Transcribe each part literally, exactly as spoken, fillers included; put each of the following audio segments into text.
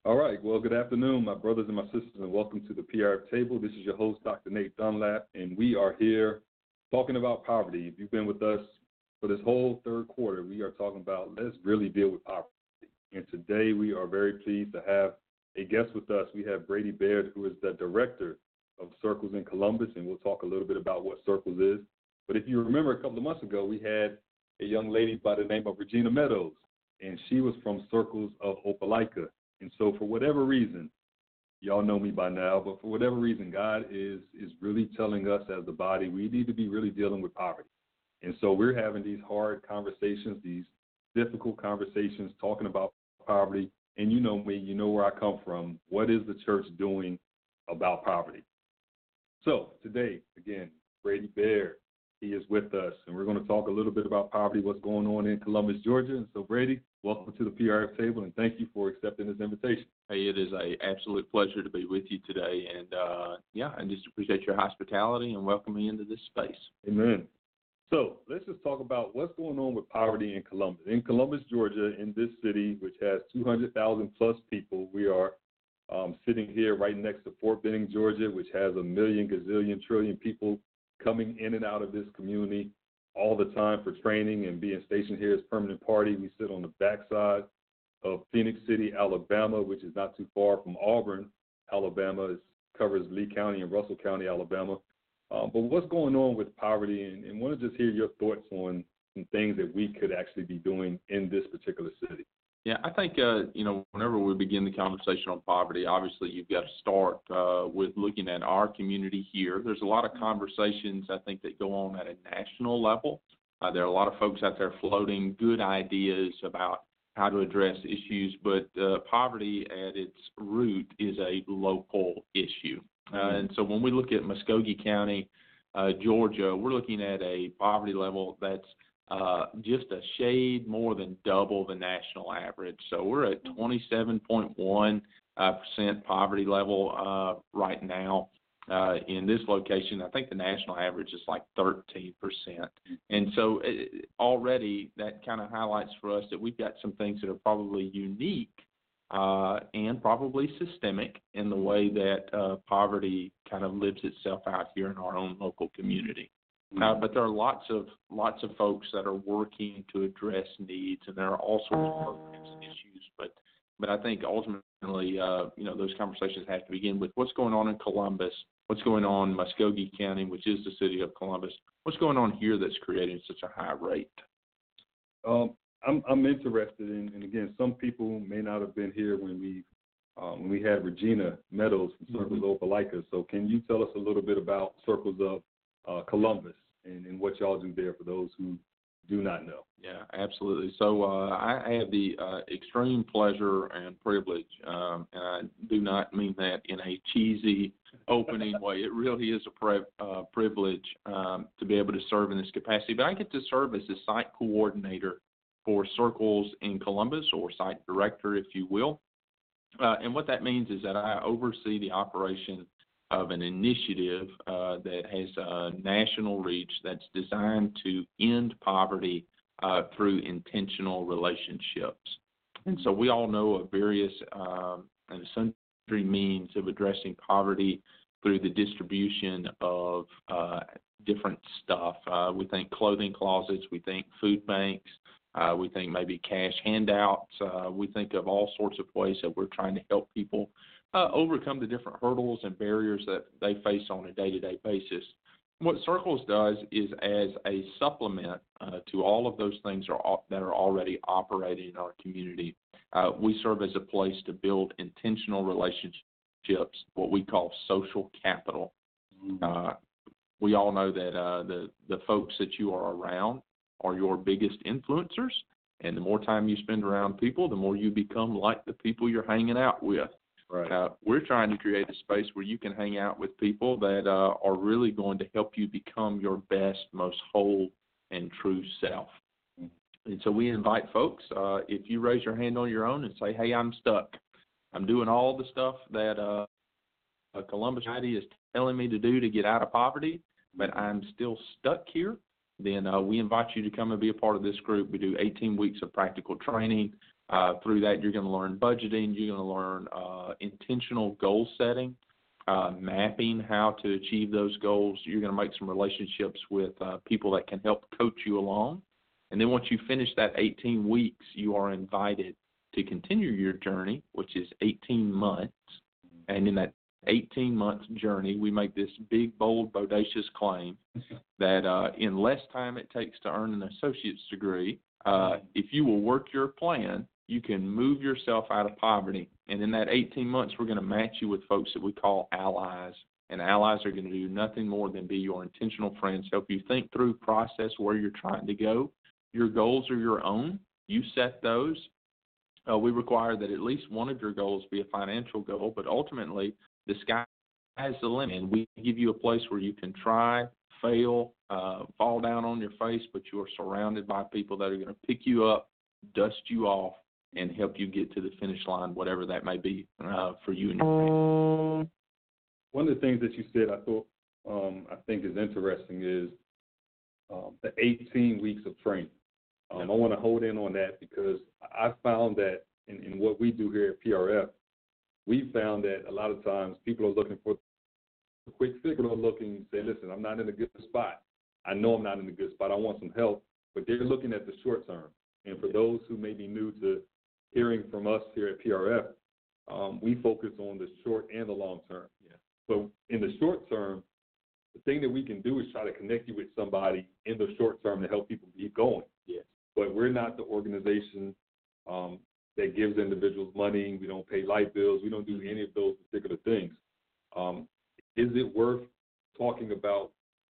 All right. Well, good afternoon, my brothers and my sisters, and welcome to the P R F Table. This is your host, Doctor Nate Dunlap, and we are here talking about poverty. If you've been with us for this whole third quarter, we are talking about let's really deal with poverty. And today we are very pleased to have a guest with us. We have Brady Baird, who is the director of Circles in Columbus, and we'll talk a little bit about what Circles is. But if you remember, a couple of months ago, we had a young lady by the name of Regina Meadows, and she was from Circles of Opelika. And so for whatever reason, y'all know me by now, but for whatever reason, God is is really telling us as the body, we need to be really dealing with poverty. And so we're having these hard conversations, these difficult conversations, talking about poverty. And you know me, you know where I come from. What is the church doing about poverty? So today, again, Brady Baird, he is with us, and we're going to talk a little bit about poverty, what's going on in Columbus, Georgia. And so, Brady, welcome to the P R F Table, and thank you for accepting this invitation. Hey, it is an absolute pleasure to be with you today, and uh, yeah, I just appreciate your hospitality and welcome me into this space. Amen. So let's just talk about what's going on with poverty in Columbus. In Columbus, Georgia, in this city, which has two hundred thousand plus people, we are um, sitting here right next to Fort Benning, Georgia, which has a million, gazillion, trillion people coming in and out of this community all the time for training and being stationed here as permanent party. We sit on the backside of Phoenix City, Alabama, which is not too far from Auburn, Alabama. It covers Lee County and Russell County, Alabama. Um, but what's going on with poverty, and, and want to just hear your thoughts on some things that we could actually be doing in this particular city. Yeah, I think, uh, you know, whenever we begin the conversation on poverty, obviously you've got to start uh, with looking at our community here. There's a lot of conversations, I think, that go on at a national level. Uh, there are a lot of folks out there floating good ideas about how to address issues, but uh, poverty at its root is a local issue. Uh, and so when we look at Muskogee County, uh, Georgia, we're looking at a poverty level that's uh, just a shade more than double the national average. So we're at twenty-seven point one percent poverty level uh, right now uh, in this location. I think the national average is like thirteen percent. And so it, already that kind of highlights for us that we've got some things that are probably unique Uh, and probably systemic in the way that uh, poverty kind of lives itself out here in our own local community. Mm-hmm. Uh, but there are lots of lots of folks that are working to address needs, and there are all sorts of programs and issues. But but I think ultimately, uh, you know, those conversations have to begin with what's going on in Columbus, what's going on in Muskogee County, which is the city of Columbus, what's going on here that's creating such a high rate. Um. I'm, I'm interested in, and again, some people may not have been here when we um, when we had Regina Meadows from Circles of Opelika. So can you tell us a little bit about Circles of uh, Columbus and, and what y'all do there for those who do not know? Yeah, absolutely. So uh, I have the uh, extreme pleasure and privilege, um, and I do not mean that in a cheesy opening way. It really is a pri- uh, privilege um, to be able to serve in this capacity. But I get to serve as the site coordinator for Circles in Columbus, or site director, if you will. Uh, and what that means is that I oversee the operation of an initiative uh, that has a national reach that's designed to end poverty uh, through intentional relationships. And so we all know of various um, and sundry means of addressing poverty through the distribution of uh, different stuff. Uh, we think clothing closets, we think food banks, Uh, we think maybe cash handouts. Uh, we think of all sorts of ways that we're trying to help people uh, overcome the different hurdles and barriers that they face on a day-to-day basis. What Circles does is, as a supplement uh, to all of those things are, that are already operating in our community, uh, we serve as a place to build intentional relationships, what we call social capital. Mm-hmm. Uh, we all know that uh, the, the folks that you are around are your biggest influencers, and the more time you spend around people, the more you become like the people you're hanging out with. Right. Uh, we're trying to create a space where you can hang out with people that uh, are really going to help you become your best, most whole and true self. Mm-hmm. And so we invite folks, uh, if you raise your hand on your own and say, hey, I'm stuck. I'm doing all the stuff that uh, Columbus Society is telling me to do to get out of poverty, but I'm still stuck here. Then uh, we invite you to come and be a part of this group. We do eighteen weeks of practical training. Uh, through that, you're going to learn budgeting. You're going to learn uh, intentional goal setting, uh, mapping how to achieve those goals. You're going to make some relationships with uh, people that can help coach you along. And then once you finish that eighteen weeks, you are invited to continue your journey, which is eighteen months. And in that eighteen months journey, we make this big, bold, bodacious claim that uh, in less time it takes to earn an associate's degree, uh, if you will work your plan, you can move yourself out of poverty. And in that eighteen months, we're going to match you with folks that we call allies. And allies are going to do nothing more than be your intentional friends, help you think through, process where you're trying to go. Your goals are your own. You set those. Uh, we require that at least one of your goals be a financial goal, but ultimately the sky is the limit. And we give you a place where you can try, fail, uh, fall down on your face, but you are surrounded by people that are going to pick you up, dust you off, and help you get to the finish line, whatever that may be uh, for you and your family. One of the things that you said I thought um, I think is interesting is um, the eighteen weeks of training. Um, I want to hold in on that because I found that in, in what we do here at P R F, we found that a lot of times people are looking for a quick fix. People are looking and say, listen, I'm not in a good spot. I know I'm not in a good spot. I want some help. But they're looking at the short term. And for those who may be new to hearing from us here at P R F, um, we focus on the short and the long term. Yeah. So in the short term, the thing that we can do is try to connect you with somebody in the short term to help people keep going. Yeah. But we're not the organization um, that gives individuals money. We don't pay light bills. We don't do any of those particular things. Um, is it worth talking about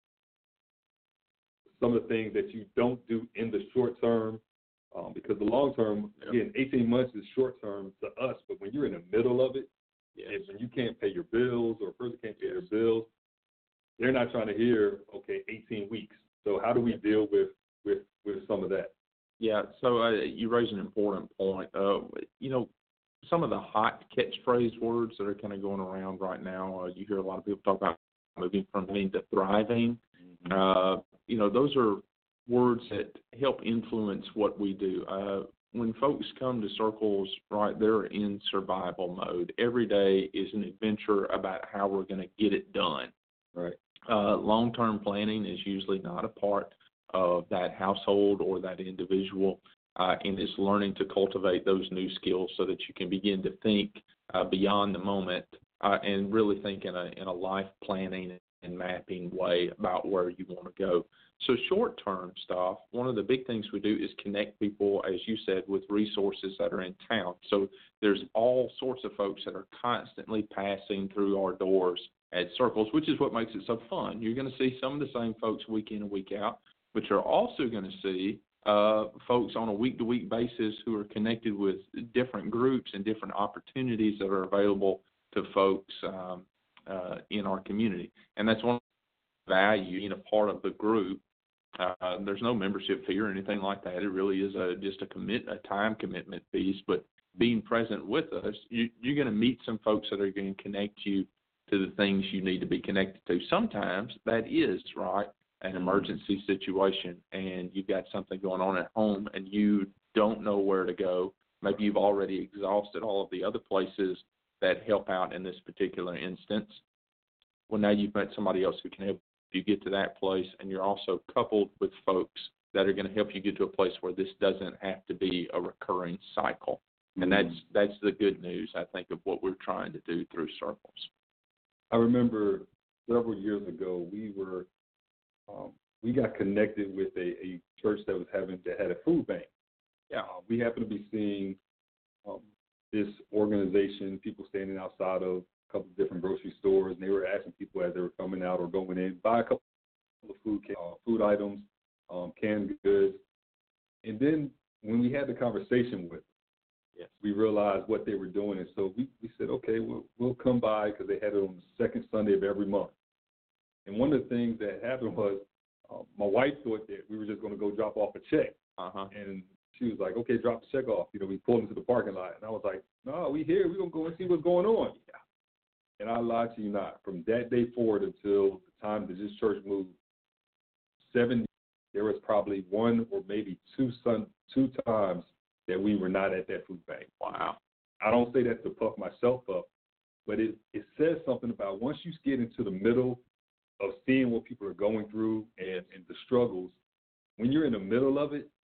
some of the things that you don't do in the short term? Um, because the long term, again, eighteen months is short term to us, but when you're in the middle of it, yes. and when you can't pay your bills or a person can't pay their bills, they're not trying to hear, okay, eighteen weeks. So how do we deal with, with, with some of that? Yeah, so uh, you raise an important point. Uh, you know, some of the hot catchphrase words that are kind of going around right now, uh, you hear a lot of people talk about moving from living to thriving. Mm-hmm. Uh, you know, those are words that help influence what we do. Uh, when folks come to circles, right, they're in survival mode. Every day is an adventure about how we're going to get it done. Right. Uh, long-term planning is usually not a part of that household or that individual, uh, and it's learning to cultivate those new skills so that you can begin to think uh, beyond the moment uh, and really think in a in a life planning and mapping way about where you want to go. So short-term stuff, one of the big things we do is connect people, as you said, with resources that are in town. So there's all sorts of folks that are constantly passing through our doors at circles, which is what makes it so fun. You're going to see some of the same folks week in and week out, but you're also going to see uh, folks on a week-to-week basis who are connected with different groups and different opportunities that are available to folks um, uh, in our community. And that's one value, you know, part of the group. Uh, there's no membership fee or anything like that. It really is a, just a commit, a time commitment piece. But being present with us, you, you're going to meet some folks that are going to connect you to the things you need to be connected to. Sometimes that is, right, an emergency situation, and you've got something going on at home and you don't know where to go. Maybe you've already exhausted all of the other places that help out in this particular instance. Well, now you've met somebody else who can help you get to that place, and you're also coupled with folks that are going to help you get to a place where this doesn't have to be a recurring cycle. And that's that's the good news, I think, of what we're trying to do through circles. I remember several years ago, we were um, we got connected with a, a church that was having that had a food bank. Yeah, uh, we happened to be seeing um, this organization, people standing outside of a couple of different grocery stores, and they were asking people as they were coming out or going in, buy a couple of food uh, food items, um, canned goods. And then when we had the conversation with them, yes, we realized what they were doing, and so we, we said, okay, we'll, we'll come by because they had it on the second Sunday of every month. And one of the things that happened was uh, my wife thought that we were just going to go drop off a check. Uh-huh. And she was like, okay, drop the check off. You know, we pulled into the parking lot. And I was like, no, we here. We're going to go and see what's going on. Yeah. And I lied to you not. From that day forward until the time that this church moved, seven, there was probably one or maybe two sun, two times that we were not at that food bank. Wow. I don't say that to puff myself up, but it, it says something about once you get into the middle of seeing what people are going through and, and the struggles, when you're in the middle of it,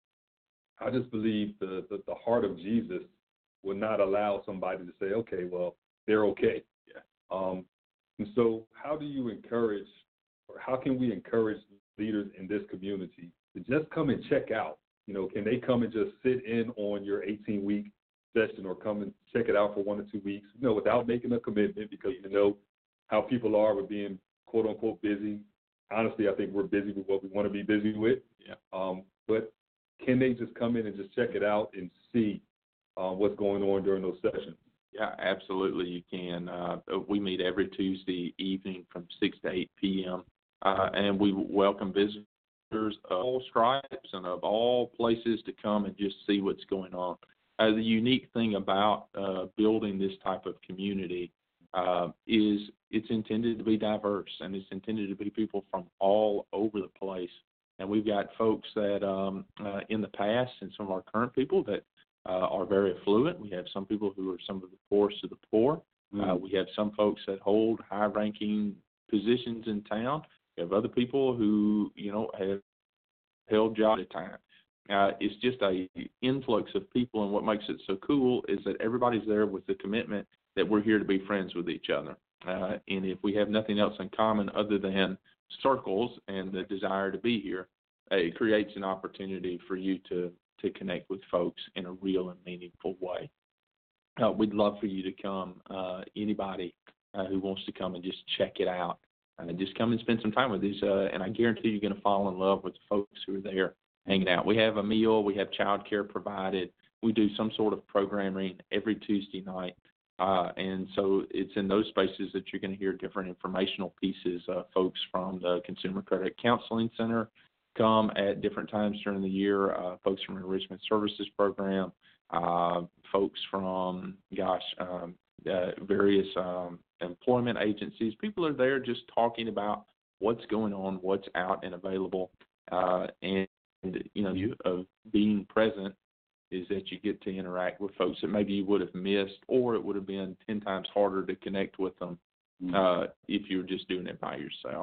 I just believe the, the, the heart of Jesus will not allow somebody to say, okay, well, they're okay. Yeah. Um, and so how do you encourage, or how can we encourage leaders in this community to just come and check out? You know, can they come and just sit in on your eighteen-week session or come and check it out for one or two weeks, you know, without making a commitment, because you know how people are with being, quote-unquote, busy. Honestly, I think we're busy with what we want to be busy with. Yeah. Um, but can they just come in and just check it out and see uh, what's going on during those sessions? Yeah, absolutely you can. Uh, we meet every Tuesday evening from six to eight p.m., uh, and we welcome visitors of all stripes and of all places to come and just see what's going on. Uh, the unique thing about uh, building this type of community uh, is it's intended to be diverse, and it's intended to be people from all over the place. And we've got folks that um, uh, in the past and some of our current people that uh, are very affluent. We have some people who are some of the poorest of the poor. Mm. Uh, we have some folks that hold high-ranking positions in town. We have other people who, you know, have held jobs at times. Uh, it's just a influx of people, and what makes it so cool is that everybody's there with the commitment that we're here to be friends with each other. Uh, and if we have nothing else in common other than circles and the desire to be here, uh, it creates an opportunity for you to, to connect with folks in a real and meaningful way. Uh, we'd love for you to come, uh, anybody uh, who wants to come and just check it out. Uh, just come and spend some time with us, uh, and I guarantee you're going to fall in love with the folks who are there hanging out. We have a meal. We have child care provided. We do some sort of programming every Tuesday night. Uh, and so it's in those spaces that you're going to hear different informational pieces. Uh, folks from the Consumer Credit Counseling Center come at different times during the year. Uh, folks from the Enrichment Services Program. Uh, folks from, gosh, um, uh, various um, employment agencies. People are there just talking about what's going on, what's out and available. Uh, and, you know, you of being present is that you get to interact with folks that maybe you would have missed, or it would have been ten times harder to connect with them uh, if you were just doing it by yourself.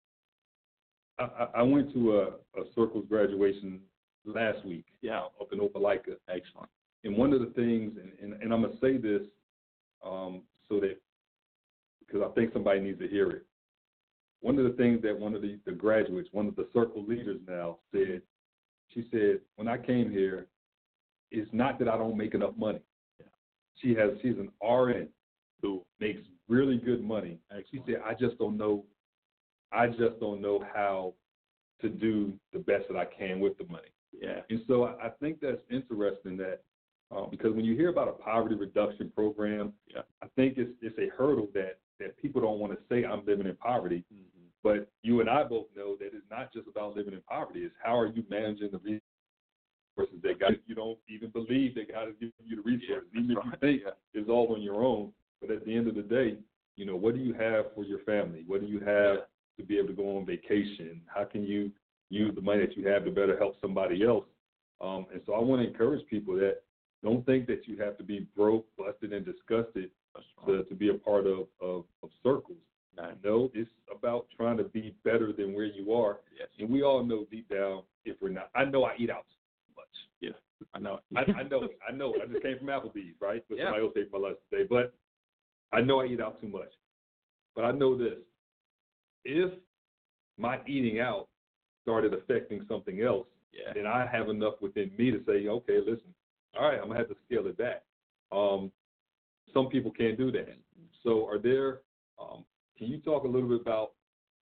I, I went to a, a Circles graduation last week. Yeah. Up in Opelika. Excellent. And one of the things, and, and, and I'm going to say this um, so that, because I think somebody needs to hear it. One of the things that one of the, the graduates, one of the Circle leaders now said, she said, when I came here, it's not that I don't make enough money. Yeah. She has, she's an R N who makes really good money. Excellent. She said, I just don't know, I just don't know how to do the best that I can with the money. Yeah. And so I, I think that's interesting that, uh, because when you hear about a poverty reduction program, yeah. I think it's it's a hurdle that, that people don't want to say I'm living in poverty. Mm-hmm. But you and I both know that it's not just about living in poverty. It's how are you managing the resources that God, you don't even believe that God has given you the resources, yeah, even if right. you think yeah. it's all on your own. But at the end of the day, you know, what do you have for your family? What do you have yeah. to be able to go on vacation? How can you use the money that you have to better help somebody else? Um, and so I want to encourage people that don't think that you have to be broke, busted, and disgusted to, to be a part of, of, of Circles. No. no, it's about trying to be better than where you are. Yes. And we all know deep down if we're not. I know I eat out too much. Yeah, I know. I, I know. I know. I just came from Applebee's, right? But yeah. somebody else ate my lunch today. But I know I eat out too much. But I know this: if my eating out started affecting something else, yeah. then I have enough within me to say, okay, listen, all right, I'm gonna have to scale it back. Um, some people can't do that. So, are there? Um, can you talk a little bit about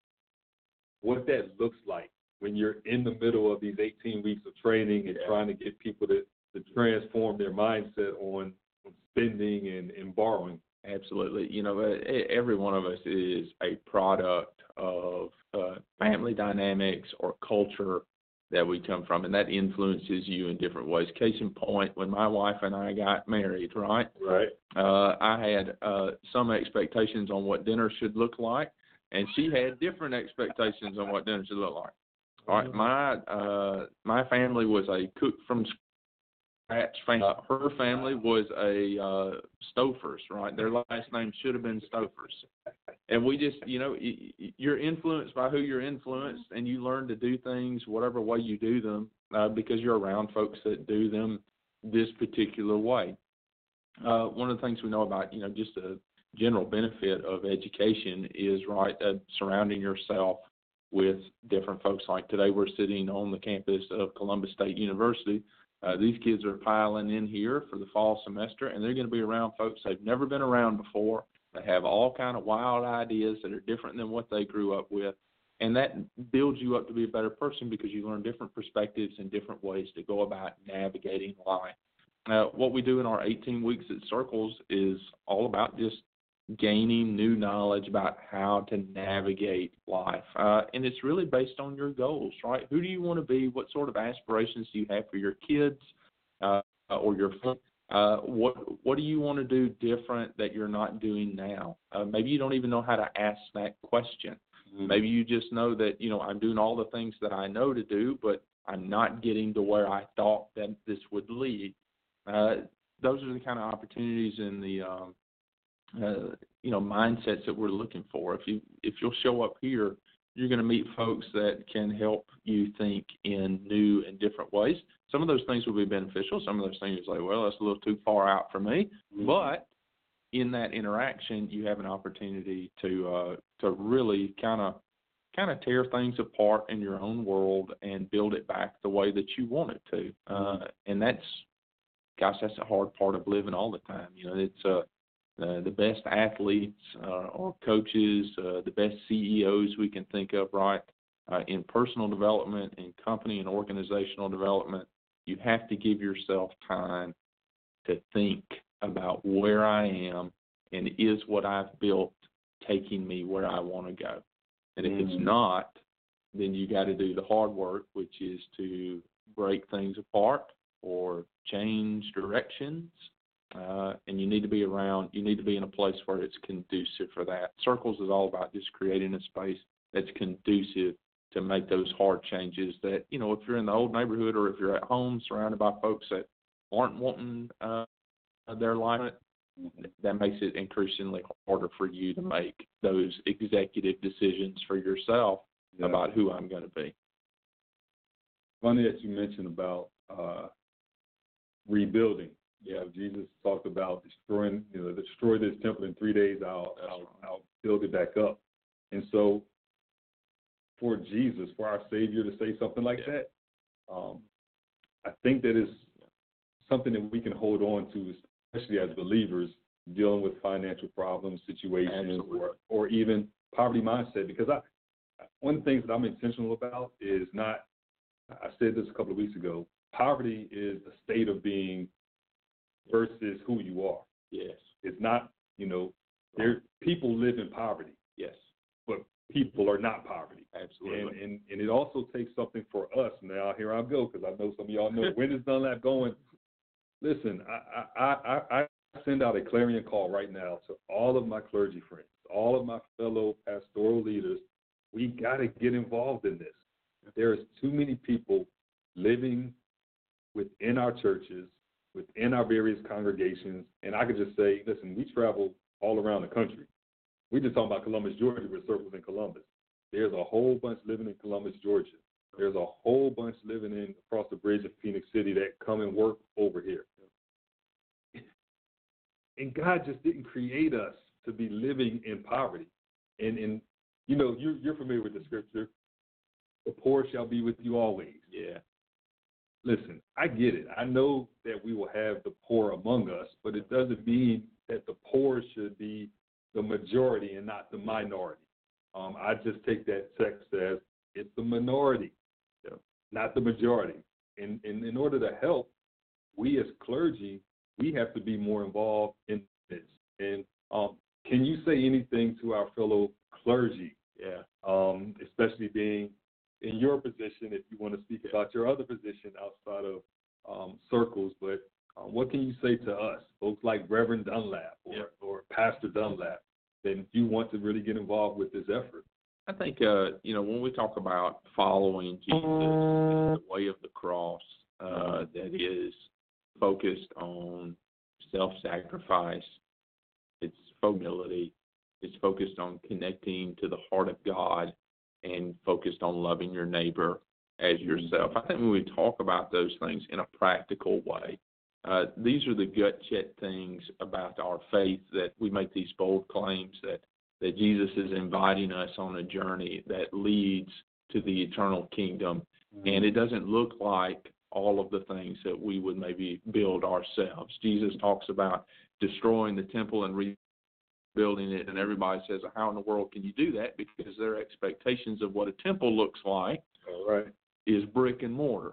what that looks like when you're in the middle of these eighteen weeks of training and yeah. trying to get people to, to transform their mindset on, on spending and, and borrowing? Absolutely. You know, every one of us is a product of uh, family dynamics or culture that we come from, and that influences you in different ways. Case in point, when my wife and I got married, right? Right. Uh, I had uh, some expectations on what dinner should look like, and she had different expectations on what dinner should look like. All right, my uh, my family was a cook from Pratt's family. Uh, her family was a uh, Stofers, right? Their last name should have been Stofers. And we just, you know, you're influenced by who you're influenced, and you learn to do things whatever way you do them uh, because you're around folks that do them this particular way. Uh, one of the things we know about, you know, just a general benefit of education is, right, uh, surrounding yourself with different folks. Like today we're sitting on the campus of Columbus State University. Uh, these kids are piling in here for the fall semester, and they're going to be around folks they've never been around before. They have all kind of wild ideas that are different than what they grew up with, and that builds you up to be a better person because you learn different perspectives and different ways to go about navigating life. Uh, what we do in our eighteen weeks at Circles is all about just gaining new knowledge about how to navigate life. Uh, and it's really based on your goals, right? Who do you want to be? What sort of aspirations do you have for your kids uh, or your family? Uh, what what do you want to do different that you're not doing now? Uh, maybe you don't even know how to ask that question. Mm-hmm. Maybe you just know that, you know, I'm doing all the things that I know to do, but I'm not getting to where I thought that this would lead. Uh, those are the kind of opportunities and the um, Uh, you know, mindsets that we're looking for. If you if you'll show up here, you're going to meet folks that can help you think in new and different ways. Some of those things will be beneficial. Some of those things are like, well, that's a little too far out for me. Mm-hmm. But in that interaction, you have an opportunity to uh, to really kind of kind of tear things apart in your own world and build it back the way that you want it to. Uh, and that's, gosh, that's the hard part of living all the time. You know, it's uh, Uh, the best athletes uh, or coaches, uh, the best C E Os we can think of, right, uh, in personal development, in company and organizational development, you have to give yourself time to think about where I am and is what I've built taking me where I want to go. And if mm-hmm. it's not, then you got to do the hard work, which is to break things apart or change directions. Uh, and you need to be around, you need to be in a place where it's conducive for that. Circles is all about just creating a space that's conducive to make those hard changes that, you know, if you're in the old neighborhood or if you're at home surrounded by folks that aren't wanting uh, their life, that makes it increasingly harder for you to make those executive decisions for yourself yeah. about who I'm going to be. Funny that you mentioned about uh, rebuilding. Yeah, Jesus talked about destroying, you know, destroy this temple in three days. I'll, I'll, I'll build it back up. And so, for Jesus, for our Savior to say something like yeah. that, um, I think that is something that we can hold on to, especially as believers dealing with financial problems, situations, or, or even poverty mindset. Because I, one of the things that I'm intentional about is not. I said this a couple of weeks ago. Poverty is the state of being versus who you are. Yes. It's not, you know, there people live in poverty. Yes. But people are not poverty. Absolutely. And and, and it also takes something for us. Now, here I go, because I know some of y'all know when is Dunlap going. Listen, I, I, I, I send out a clarion call right now to all of my clergy friends, all of my fellow pastoral leaders. We got to get involved in this. There is too many people living within our churches, within our various congregations, and I could just say, listen, we travel all around the country. We just talking about Columbus, Georgia, with Circles in Columbus. There's a whole bunch living in Columbus, Georgia. There's a whole bunch living in across the bridge in Phoenix City that come and work over here. And God just didn't create us to be living in poverty. And, and you know, you're, you're familiar with the scripture, the poor shall be with you always. Yeah. Listen, I get it. I know that we will have the poor among us, but it doesn't mean that the poor should be the majority and not the minority. Um, I just take that text as it's the minority, you know, not the majority. And, and in order to help, we as clergy, we have to be more involved in this. And um, can you say anything to our fellow clergy? Yeah. Um, especially being in your position, if you want to speak about your other position outside of um, Circles, but um, what can you say to us, folks like Reverend Dunlap or, yeah. or Pastor Dunlap, that you want to really get involved with this effort? I think, uh, you know, when we talk about following Jesus, the way of the cross, uh, that is focused on self-sacrifice. It's humility. It's focused on connecting to the heart of God and focused on loving your neighbor as yourself. I think when we talk about those things in a practical way, uh, these are the gut check things about our faith, that we make these bold claims that, that Jesus is inviting us on a journey that leads to the eternal kingdom. Mm-hmm. And it doesn't look like all of the things that we would maybe build ourselves. Jesus talks about destroying the temple and rebuilding it, and everybody says, how in the world can you do that? Because their expectations of what a temple looks like all right. is brick and mortar.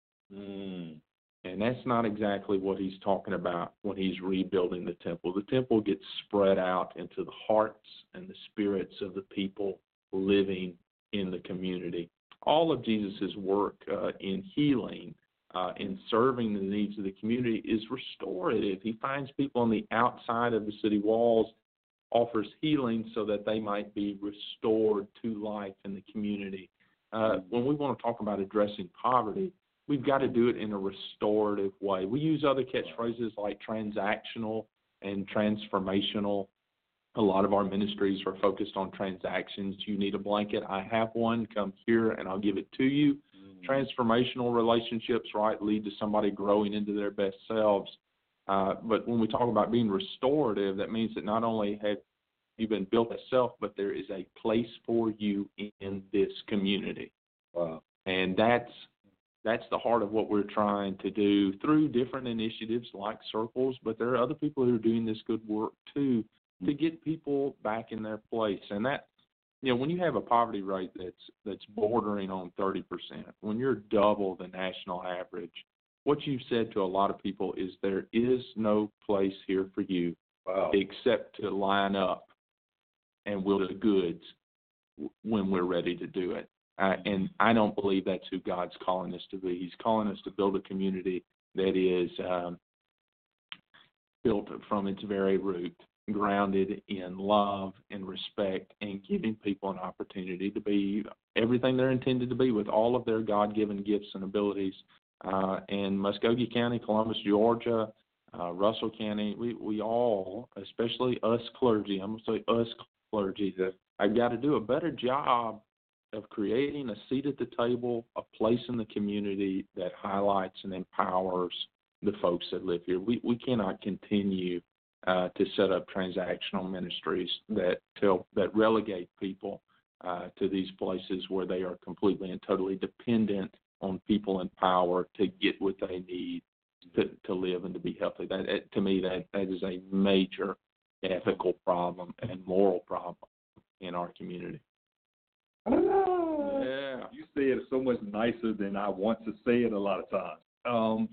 Mm. And that's not exactly what he's talking about when he's rebuilding the temple. The temple gets spread out into the hearts and the spirits of the people living in the community. All of Jesus' work uh, in healing, uh, in serving the needs of the community is restorative. He finds people on the outside of the city walls, offers healing so that they might be restored to life in the community. Uh, when we want to talk about addressing poverty, we've got to do it in a restorative way. We use other catchphrases like transactional and transformational. A lot of our ministries are focused on transactions. You need a blanket, I have one, come here and I'll give it to you. Mm-hmm. Transformational relationships, right, lead to somebody growing into their best selves. Uh, but when we talk about being restorative, that means that not only have you been built as self, but there is a place for you in this community. Wow. And that's that's the heart of what we're trying to do through different initiatives like Circles, but there are other people who are doing this good work too, to get people back in their place. And that, you know, when you have a poverty rate that's that's bordering on thirty percent, when you're double the national average, what you've said to a lot of people is there is no place here for you. Wow. Except to line up and will the goods when we're ready to do it. Uh, and I don't believe that's who God's calling us to be. He's calling us to build a community that is um, built from its very root, grounded in love and respect, and giving people an opportunity to be everything they're intended to be with all of their God-given gifts and abilities. Uh, in Muskogee County, Columbus, Georgia, uh, Russell County, we, we all, especially us clergy, I'm going to say us clergy, that I've got to do a better job of creating a seat at the table, a place in the community that highlights and empowers the folks that live here. We we cannot continue uh, to set up transactional ministries that tell that relegate people uh, to these places where they are completely and totally dependent on people in power to get what they need to, to live and to be healthy. That, that to me, that that is a major ethical problem and moral problem in our community. Yeah. You say it so much nicer than I want to say it a lot of times. Um,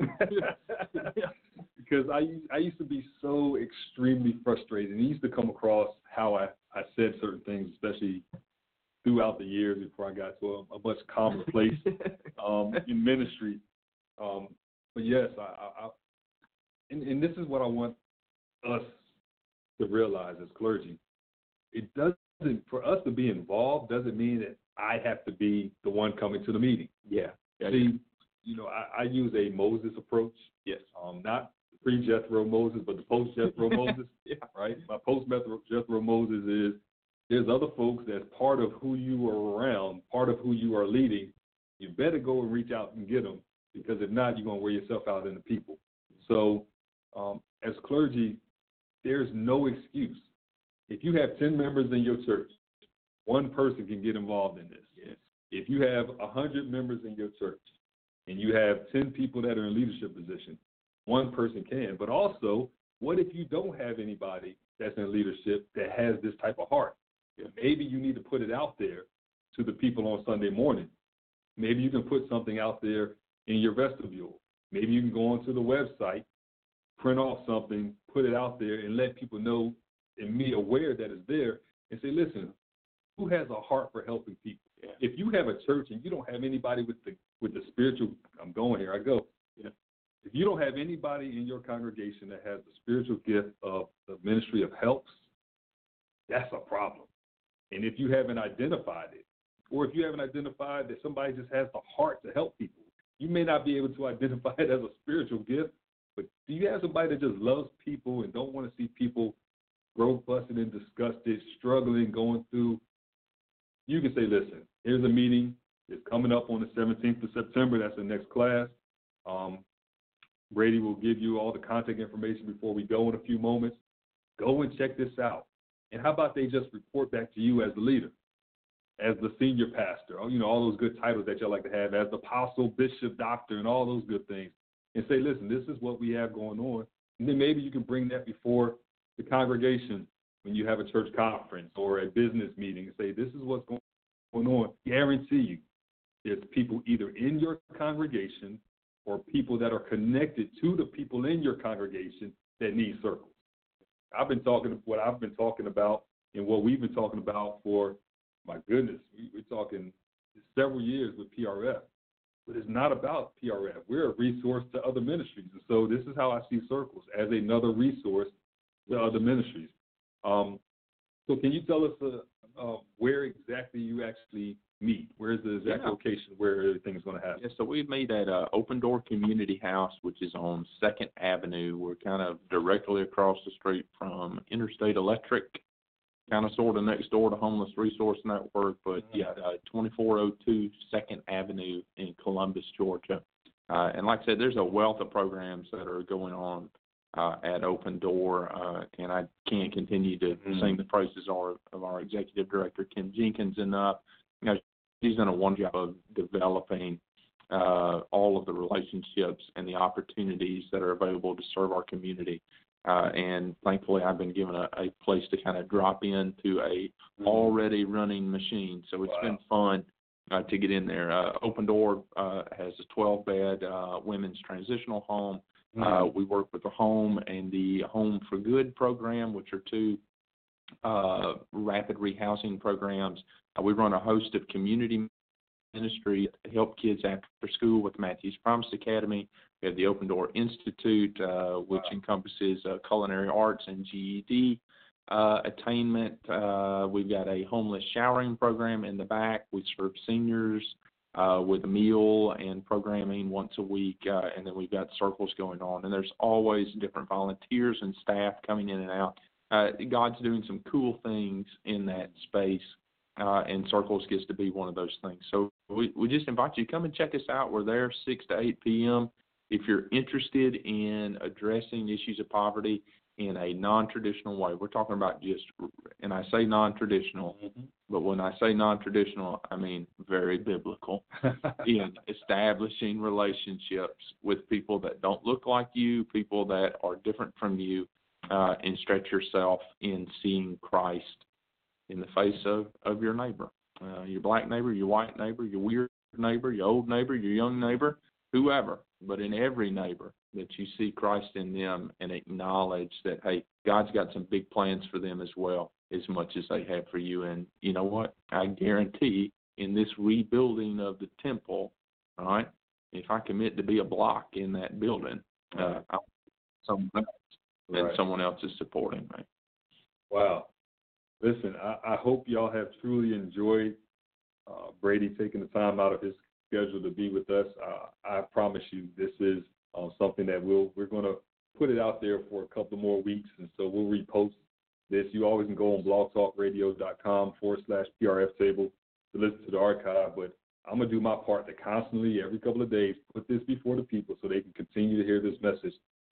because I, I used to be so extremely frustrated. And it used to come across how I, I said certain things, especially throughout the years before I got to a, a much calmer place um, in ministry. Um, but yes, I, I, I and, and this is what I want us to realize as clergy. It doesn't, for us to be involved doesn't mean that I have to be the one coming to the meeting. Yeah. yeah See, yeah. you know, I, I use a Moses approach. Yes. Um, not pre-Jethro Moses, but the post-Jethro Moses. Yeah. Right? My post-Jethro Moses is there's other folks that's part of who you are around, part of who you are leading. You better go and reach out and get them, because if not, you're going to wear yourself out in the people. So um, as clergy, there's no excuse. If you have ten members in your church, one person can get involved in this. Yes. If you have one hundred members in your church and you have ten people that are in leadership position, one person can. But also, what if you don't have anybody that's in leadership that has this type of heart? Yeah. Maybe you need to put it out there to the people on Sunday morning. Maybe you can put something out there in your vestibule. Maybe you can go onto the website, print off something, put it out there, and let people know and be aware that it's there, and say, listen, who has a heart for helping people? Yeah. If you have a church and you don't have anybody with the with the spiritual, I'm going here, I go. Yeah. If you don't have anybody in your congregation that has the spiritual gift of the ministry of helps, that's a problem. And if you haven't identified it, or if you haven't identified that somebody just has the heart to help people, You may not be able to identify it as a spiritual gift, but do you have somebody that just loves people and don't want to see people grow, busted, and disgusted, struggling, going through? You can say, listen, here's a meeting. It's coming up on the seventeenth of September. That's the next class. Um, Brady will give you all the contact information before we go in a few moments. Go and check this out. And how about they just report back to you as the leader, as the senior pastor, you know, all those good titles that y'all like to have, as the apostle, bishop, doctor, and all those good things, and say, listen, this is what we have going on. And then maybe you can bring that before the congregation when you have a church conference or a business meeting and say, this is what's going on. Guarantee you there's people either in your congregation or people that are connected to the people in your congregation that need circles. I've been talking what I've been talking about and what we've been talking about for, my goodness, we, we're talking several years with P R F. But it's not about P R F. We're a resource to other ministries. And so this is how I see Circles, as another resource to other ministries. Um, so can you tell us uh, uh, where exactly you actually meet? Where is the exact yeah. location where everything's going to happen? Yeah, so we meet at uh, Open Door Community House, which is on second Avenue. We're kind of directly across the street from Interstate Electric, kind of sort of next door to Homeless Resource Network, but yeah, uh, twenty-four oh two second Avenue in Columbus, Georgia. Uh, and like I said, there's a wealth of programs that are going on uh, at Open Door, uh, and I can't continue to mm-hmm. sing the praises of our, of our executive director, Kim Jenkins, enough. You know, she's done a wonderful job of developing uh, all of the relationships and the opportunities that are available to serve our community. Uh, and thankfully, I've been given a, a place to kind of drop into a already running machine. So it's wow. been fun uh, to get in there. Uh, Open Door uh, has a twelve-bed uh, women's transitional home. Mm-hmm. Uh, we work with the Home and the Home for Good program, which are two uh, rapid rehousing programs. Uh, we run a host of community ministry to help kids after school with Matthews Promise Academy. We have the Open Door Institute, uh, which wow. encompasses uh, culinary arts and G E D uh, attainment. Uh, we've got a homeless showering program in the back. We serve seniors uh, with a meal and programming once a week, uh, and then we've got circles going on. And there's always different volunteers and staff coming in and out. Uh, God's doing some cool things in that space. Uh, and Circles gets to be one of those things. So we, we just invite you to come and check us out. We're there six to eight p.m. If you're interested in addressing issues of poverty in a non-traditional way, we're talking about just, and I say non-traditional, mm-hmm. but when I say non-traditional, I mean very biblical, in establishing relationships with people that don't look like you, people that are different from you, uh, and stretch yourself in seeing Christ in the face of, of your neighbor, uh, your black neighbor, your white neighbor, your weird neighbor, your old neighbor, your young neighbor, whoever, but in every neighbor that you see Christ in them and acknowledge that, hey, God's got some big plans for them as well, as much as they have for you. And you know what? I guarantee in this rebuilding of the temple, all right, if I commit to be a block in that building, uh, I'll someone else, and right. someone else is supporting me. Wow. Listen, I, I hope y'all have truly enjoyed uh, Brady taking the time out of his schedule to be with us. Uh, I promise you this is uh, something that we'll, we're going to put it out there for a couple more weeks, and so we'll repost this. You always can go on blogtalkradio.com forward slash PRF table to listen to the archive, but I'm going to do my part to constantly, every couple of days, put this before the people so they can continue to hear this message.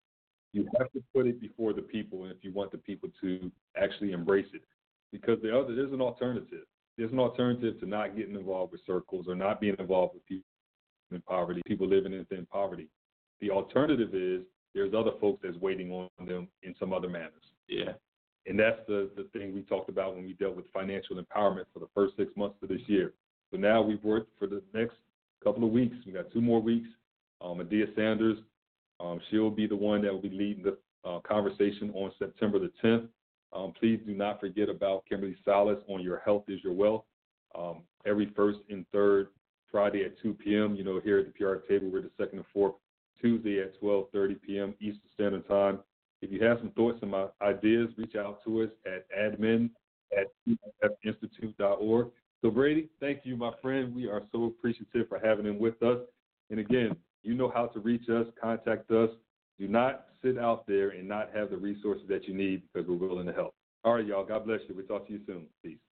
You have to put it before the people if you want the people to actually embrace it. Because the other, there's an alternative. There's an alternative to not getting involved with Circles or not being involved with people in poverty, people living in poverty. The alternative is there's other folks that's waiting on them in some other manners. Yeah. And that's the, the thing we talked about when we dealt with financial empowerment for the first six months of this year. So now we've worked for the next couple of weeks. We got two more weeks. Um, Adia Sanders, um, she'll be the one that will be leading the uh, conversation on September the tenth. Um, please do not forget about Kimberly Salas on Your Health is Your Wealth. Um, every first and third Friday at two p.m. You know, here at the P R F table, we're the second and fourth Tuesday at twelve thirty p.m. Eastern Standard Time. If you have some thoughts and ideas, reach out to us at admin at p f institute dot org. So, Brady, thank you, my friend. We are so appreciative for having him with us. And again, you know how to reach us, contact us. Do not sit out there and not have the resources that you need because we're willing to help. All right, y'all. God bless you. We'll talk to you soon. Peace.